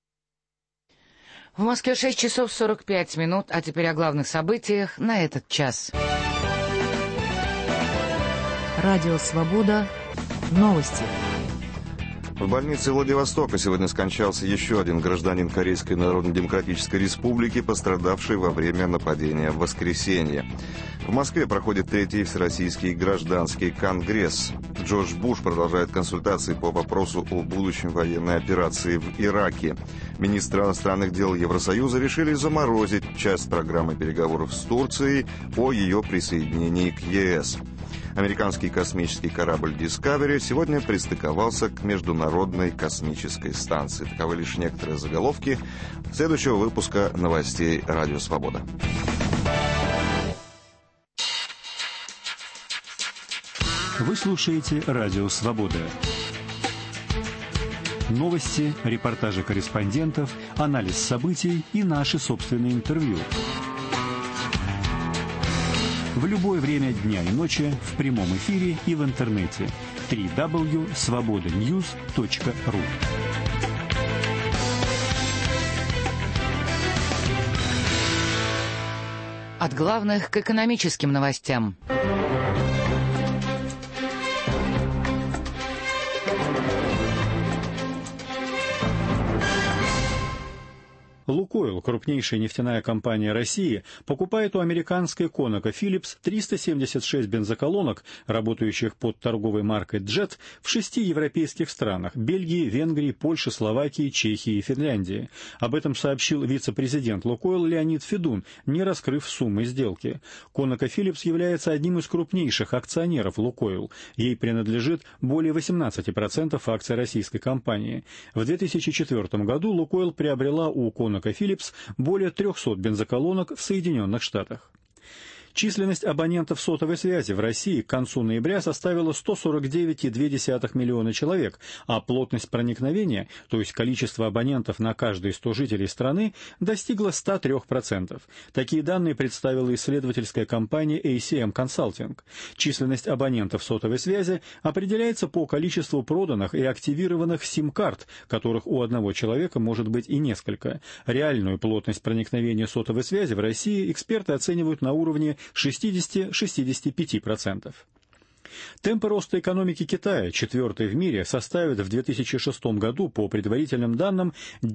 В Москве 6 часов 45 минут, а теперь о главных событиях на этот час. Радио Свобода, Новости. В больнице Владивостока сегодня скончался еще один гражданин Корейской Народно-Демократической Республики, пострадавший во время нападения в воскресенье. В Москве проходит 3-й Всероссийский гражданский конгресс. Джордж Буш продолжает консультации по вопросу о будущем военной операции в Ираке. Министры иностранных дел Евросоюза решили заморозить часть программы переговоров с Турцией о ее присоединении к ЕС. Американский космический корабль Discovery сегодня пристыковался к Международной космической станции. Таковы лишь некоторые заголовки следующего выпуска новостей «Радио Свобода». Вы слушаете «Радио Свобода». Новости, репортажи корреспондентов, анализ событий и наши собственные интервью. В любое время дня и ночи, в прямом эфире и в интернете. www.svobodanews.ru. От главных к экономическим новостям. «Лукойл», крупнейшая нефтяная компания России, покупает у американской ConocoPhillips 376 бензоколонок, работающих под торговой маркой «Джет», в 6 европейских странах – Бельгии, Венгрии, Польше, Словакии, Чехии и Финляндии. Об этом сообщил вице-президент «Лукойл» Леонид Федун, не раскрыв суммы сделки. ConocoPhillips является одним из крупнейших акционеров «Лукойл». Ей принадлежит более 18% акций российской компании. В 2004 году «Лукойл» приобрела у ConocoPhillips более 300 бензоколонок в Соединенных Штатах. Численность абонентов сотовой связи в России к концу ноября составила 149,2 миллиона человек, а плотность проникновения, то есть количество абонентов на каждые 100 жителей страны, достигла 103%. Такие данные представила исследовательская компания ACM Consulting. Численность абонентов сотовой связи определяется по количеству проданных и активированных сим-карт, которых у одного человека может быть и несколько. Реальную плотность проникновения сотовой связи в России эксперты оценивают на уровне 60-65%. Темпы роста экономики Китая, 4-й в мире, составят в 2006 году, по предварительным данным,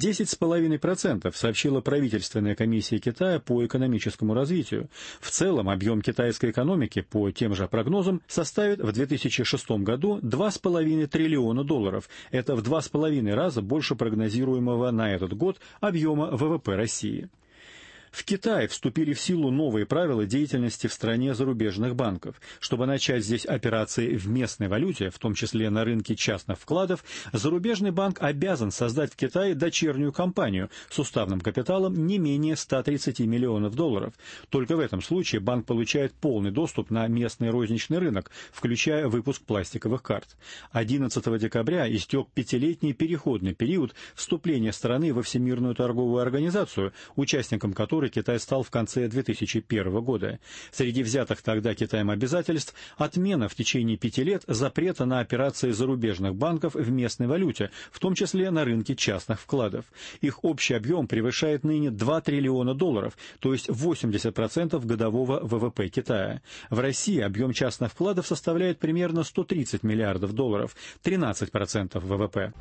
10,5%, сообщила правительственная комиссия Китая по экономическому развитию. В целом, объем китайской экономики, по тем же прогнозам, составит в 2006 году $2,5 триллиона. Это в 2,5 раза больше прогнозируемого на этот год объема ВВП России. В Китае вступили в силу новые правила деятельности в стране зарубежных банков. Чтобы начать здесь операции в местной валюте, в том числе на рынке частных вкладов, зарубежный банк обязан создать в Китае дочернюю компанию с уставным капиталом не менее $130 миллионов. Только в этом случае банк получает полный доступ на местный розничный рынок, включая выпуск пластиковых карт. 11 декабря истек 5-летний переходный период вступления страны во Всемирную торговую организацию, участником которой Китай стал в конце 2001 года. Среди взятых тогда Китаем обязательств отмена в течение 5 лет запрета на операции зарубежных банков в местной валюте, в том числе на рынке частных вкладов. Их общий объем превышает ныне $2 триллиона, то есть 80% годового ВВП Китая. В России объем частных вкладов составляет примерно $130 миллиардов, 13% ВВП.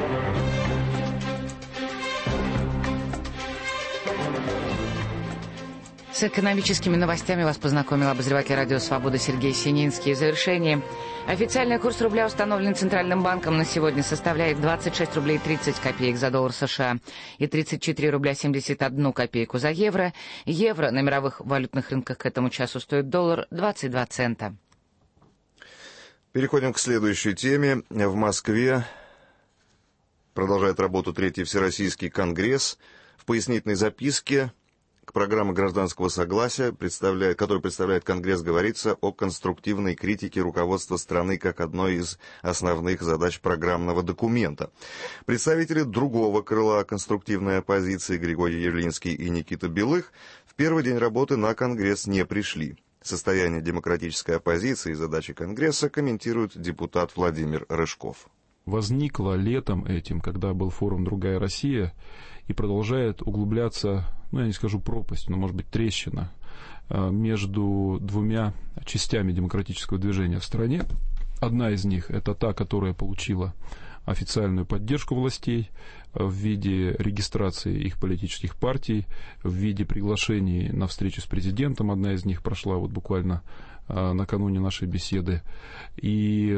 С экономическими новостями вас познакомил обозреватель «Радио Свобода» Сергей Сининский. В завершении. Официальный курс рубля, установленный Центральным банком, на сегодня составляет 26 рублей 30 копеек за доллар США и 34 рубля 71 копейку за евро. Евро на мировых валютных рынках к этому часу стоит доллар 22 цента. Переходим к следующей теме. В Москве продолжает работу 3-й Всероссийский конгресс. В пояснительной записке к программе гражданского согласия, который представляет Конгресс, говорится о конструктивной критике руководства страны как одной из основных задач программного документа. Представители другого крыла конструктивной оппозиции Григорий Явлинский и Никита Белых в первый день работы на Конгресс не пришли. Состояние демократической оппозиции и задачи Конгресса комментирует депутат Владимир Рыжков. Возникло летом этим, когда был форум «Другая Россия», и продолжает углубляться, я не скажу пропасть, но, может быть, трещина между двумя частями демократического движения в стране. Одна из них – это та, которая получила официальную поддержку властей в виде регистрации их политических партий, в виде приглашений на встречу с президентом. Одна из них прошла вот буквально накануне нашей беседы. И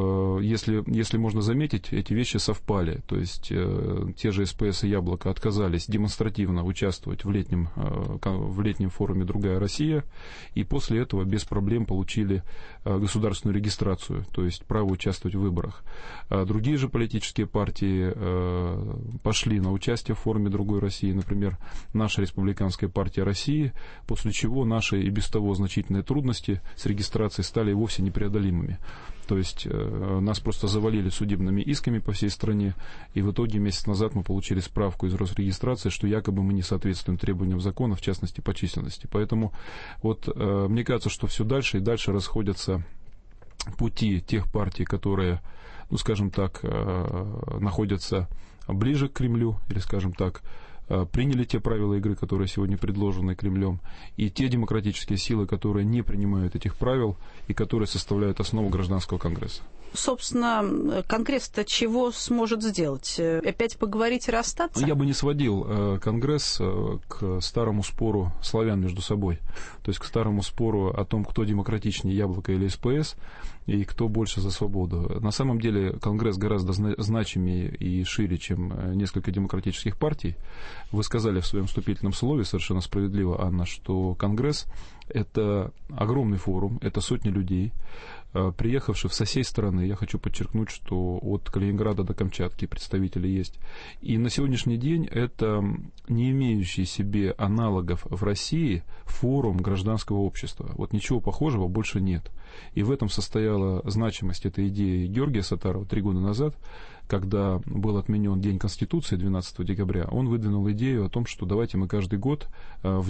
если можно заметить, эти вещи совпали. То есть те же СПС и Яблоко отказались демонстративно участвовать в летнем форуме «Другая Россия», и после этого без проблем получили государственную регистрацию, то есть право участвовать в выборах. Другие же политические партии пошли на участие в форуме «Другой России», например, наша Республиканская партия России, после чего наши и без того значительные трудности с регистрацией стали вовсе непреодолимыми. То есть нас просто завалили судебными исками по всей стране, и в итоге месяц назад мы получили справку из Росрегистрации, что якобы мы не соответствуем требованиям закона, в частности по численности. Поэтому вот мне кажется, что все дальше и дальше расходятся пути тех партий, которые, ну скажем так, находятся ближе к Кремлю, или скажем так, приняли те правила игры, которые сегодня предложены Кремлем, и те демократические силы, которые не принимают этих правил и которые составляют основу гражданского конгресса. Собственно, Конгресс-то чего сможет сделать? Опять поговорить и расстаться? Я бы не сводил Конгресс к старому спору славян между собой. То есть к старому спору о том, кто демократичнее, Яблоко или СПС, и кто больше за свободу. На самом деле Конгресс гораздо значимее и шире, чем несколько демократических партий. Вы сказали в своем вступительном слове, совершенно справедливо, Анна, что Конгресс – это огромный форум, это сотни людей, приехавших со всей страны. Я хочу подчеркнуть, что от Калининграда до Камчатки представители есть. И на сегодняшний день это не имеющий себе аналогов в России форум гражданского общества. Вот ничего похожего больше нет. И в этом состояла значимость этой идеи Георгия Саттарова 3 года назад, когда был отменен День Конституции 12 декабря, он выдвинул идею о том, что давайте мы каждый год в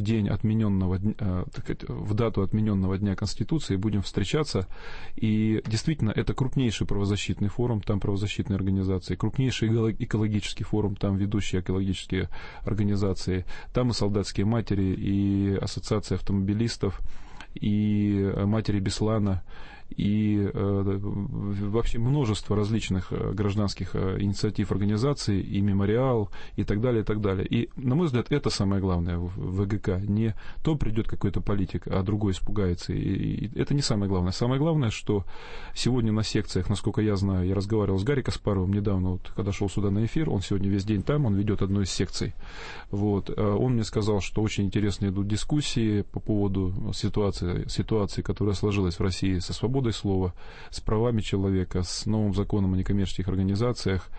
дату отмененного Дня Конституции будем встречаться. И действительно, это крупнейший правозащитный форум, там правозащитные организации, крупнейший экологический форум, там ведущие экологические организации, там и солдатские матери, и ассоциация автомобилистов, и матери Беслана, и вообще множество различных гражданских инициатив, организаций, и мемориал, и так далее, и так далее. И, на мой взгляд, это самое главное в ВГК. Не то придет какой-то политик, а другой испугается. И это не самое главное. Самое главное, что сегодня на секциях, насколько я знаю, я разговаривал с Гарри Каспаровым недавно, вот, когда шел сюда на эфир, он сегодня весь день там, он ведет одну из секций. Вот. Он мне сказал, что очень интересно идут дискуссии по поводу ситуации, которая сложилась в России со свободой слова, с правами человека, с новым законом о некоммерческих организациях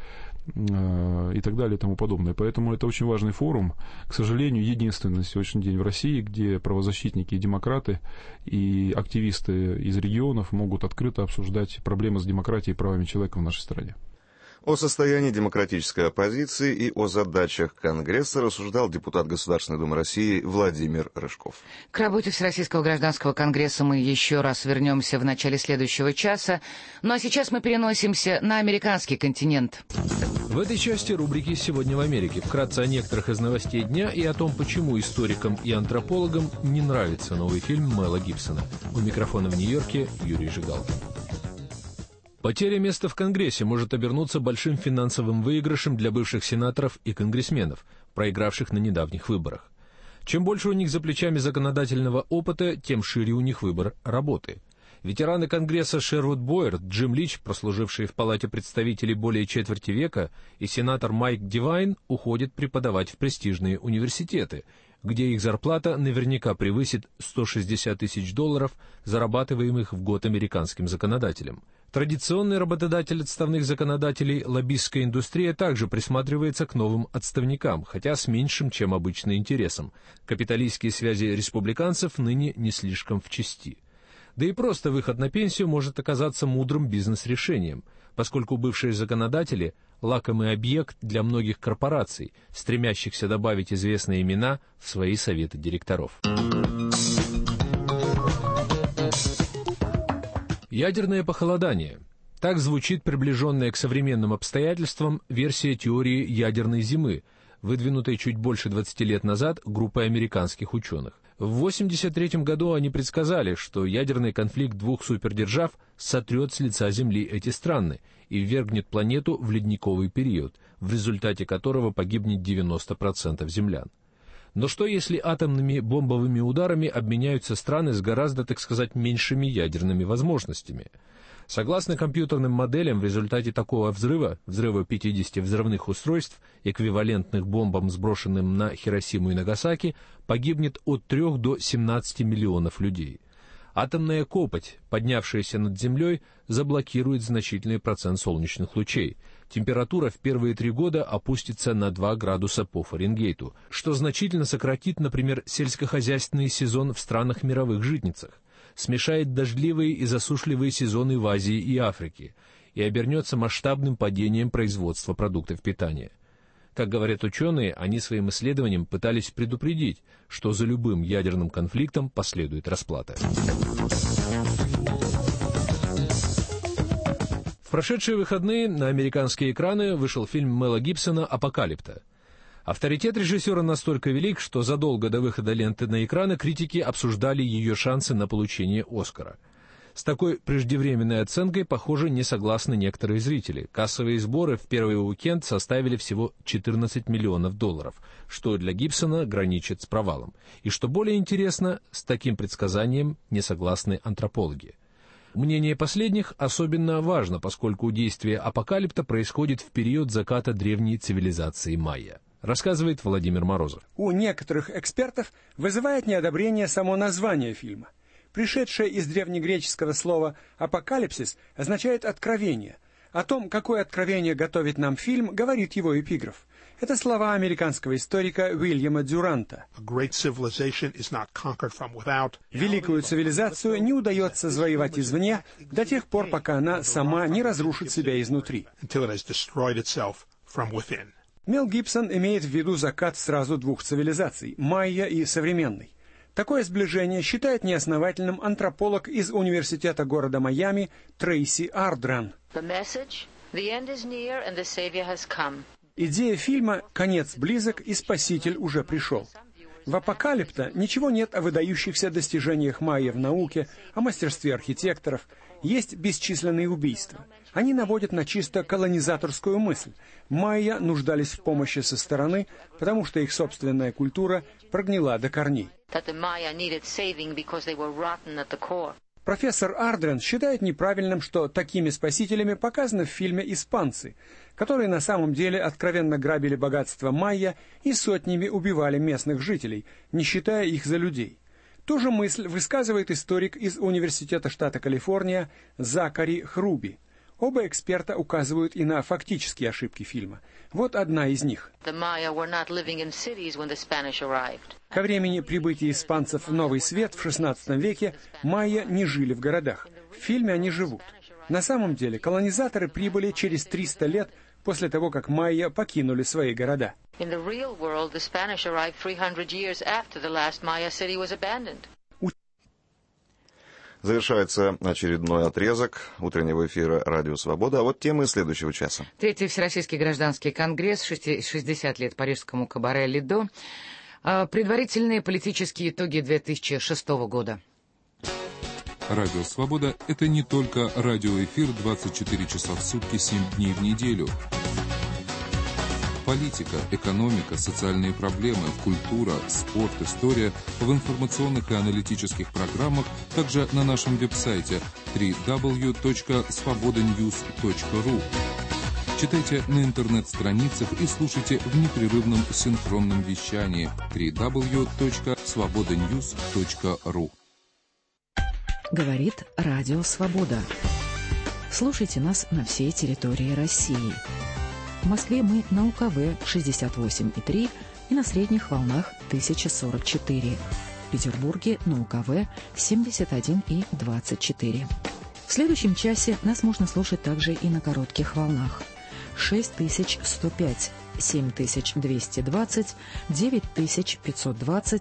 и так далее и тому подобное. Поэтому это очень важный форум. К сожалению, единственный на сегодняшний день в России, где правозащитники и демократы и активисты из регионов могут открыто обсуждать проблемы с демократией и правами человека в нашей стране. О состоянии демократической оппозиции и о задачах Конгресса рассуждал депутат Государственной Думы России Владимир Рыжков. К работе Всероссийского гражданского конгресса мы еще раз вернемся в начале следующего часа. Ну а сейчас мы переносимся на американский континент. В этой части рубрики «Сегодня в Америке» вкратце о некоторых из новостей дня и о том, почему историкам и антропологам не нравится новый фильм Мэла Гибсона. У микрофона в Нью-Йорке Юрий Жигалкин. Потеря места в Конгрессе может обернуться большим финансовым выигрышем для бывших сенаторов и конгрессменов, проигравших на недавних выборах. Чем больше у них за плечами законодательного опыта, тем шире у них выбор работы. Ветераны Конгресса Шервуд Бойер, Джим Лич, прослужившие в Палате представителей более четверти века, и сенатор Майк Дивайн уходят преподавать в престижные университеты, где их зарплата наверняка превысит $160 тысяч, зарабатываемых в год американским законодателем. Традиционный работодатель отставных законодателей, лоббистская индустрия, также присматривается к новым отставникам, хотя с меньшим, чем обычно, интересом. Капиталистские связи республиканцев ныне не слишком в чести. Да и просто выход на пенсию может оказаться мудрым бизнес-решением, поскольку бывшие законодатели – лакомый объект для многих корпораций, стремящихся добавить известные имена в свои советы директоров. Ядерное похолодание. Так звучит приближенная к современным обстоятельствам версия теории ядерной зимы, выдвинутой чуть больше 20 лет назад группой американских ученых. В 1983 году они предсказали, что ядерный конфликт двух супердержав сотрет с лица Земли эти страны и ввергнет планету в ледниковый период, в результате которого погибнет 90% землян. Но что, если атомными бомбовыми ударами обменяются страны с гораздо, так сказать, меньшими ядерными возможностями? Согласно компьютерным моделям, в результате такого взрыва 50 взрывных устройств, эквивалентных бомбам, сброшенным на Хиросиму и Нагасаки, погибнет от 3 до 17 миллионов людей. Атомная копоть, поднявшаяся над Землей, заблокирует значительный процент солнечных лучей. Температура в первые 3 года опустится на 2 градуса по Фаренгейту, что значительно сократит, например, сельскохозяйственный сезон в странах-мировых житницах, смешает дождливые и засушливые сезоны в Азии и Африке и обернется масштабным падением производства продуктов питания. Как говорят ученые, они своим исследованием пытались предупредить, что за любым ядерным конфликтом последует расплата. В прошедшие выходные на американские экраны вышел фильм Мела Гибсона «Апокалипта». Авторитет режиссера настолько велик, что задолго до выхода ленты на экраны критики обсуждали ее шансы на получение «Оскара». С такой преждевременной оценкой, похоже, не согласны некоторые зрители. Кассовые сборы в первый уикенд составили всего $14 миллионов, что для Гибсона граничит с провалом. И что более интересно, с таким предсказанием не согласны антропологи. Мнение последних особенно важно, поскольку действие «Апокалипта» происходит в период заката древней цивилизации майя. Рассказывает Владимир Морозов. У некоторых экспертов вызывает неодобрение само название фильма. Пришедшее из древнегреческого слова «апокалипсис» означает «откровение». О том, какое откровение готовит нам фильм, говорит его эпиграф. Это слова американского историка Уильяма Дюранта. Великую цивилизацию не удается завоевать извне до тех пор, пока она сама не разрушит себя изнутри. Мел Гибсон имеет в виду закат сразу двух цивилизаций – майя и современной. Такое сближение считает неосновательным антрополог из университета города Майами Трейси Ардран. Идея фильма «Конец близок и Спаситель уже пришел». В «Апокалипта» ничего нет о выдающихся достижениях майя в науке, о мастерстве архитекторов. Есть бесчисленные убийства. Они наводят на чисто колонизаторскую мысль. Майя нуждались в помощи со стороны, потому что их собственная культура прогнила до корней. Профессор Ардрен считает неправильным, что такими спасителями показаны в фильме испанцы, которые на самом деле откровенно грабили богатство майя и сотнями убивали местных жителей, не считая их за людей. Ту же мысль высказывает историк из Университета штата Калифорния Закари Хруби. Оба эксперта указывают и на фактические ошибки фильма. Вот одна из них. Ко времени прибытия испанцев в Новый Свет в XVI веке майя не жили в городах. В фильме они живут. На самом деле колонизаторы прибыли через 300 лет после того, как майя покинули свои города. Завершается очередной отрезок утреннего эфира «Радио Свобода». А вот темы следующего часа. Третий Всероссийский гражданский конгресс, 60 лет парижскому кабаре «Лидо», предварительные политические итоги 2006 года. Радио «Свобода» — это не только радиоэфир 24 часа в сутки, 7 дней в неделю. Политика, экономика, социальные проблемы, культура, спорт, история в информационных и аналитических программах, также на нашем веб-сайте www.svobodanews.ru. Читайте на интернет-страницах и слушайте в непрерывном синхронном вещании www.svobodanews.ru. Говорит Радио Свобода. Слушайте нас на всей территории России. В Москве мы на УКВ 68,3 и на средних волнах 1044. В Петербурге на УКВ 71,24. В следующем часе нас можно слушать также и на коротких волнах. 6105, 7220, 9520,